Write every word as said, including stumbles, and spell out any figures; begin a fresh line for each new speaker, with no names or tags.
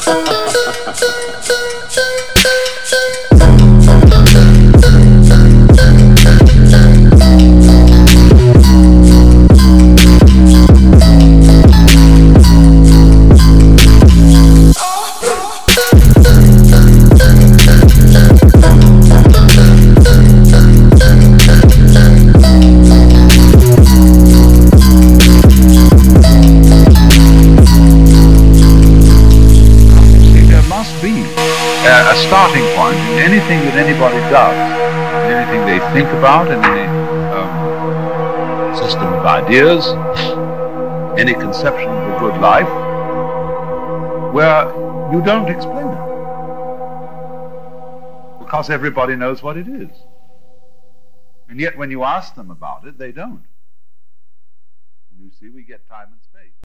A starting point in anything that anybody does, in anything they think about, in any um, system of ideas, any conception of a good life, where you don't explain it, because everybody knows what it is. And yet when you ask them about it, they don't. And you see, we get time and space.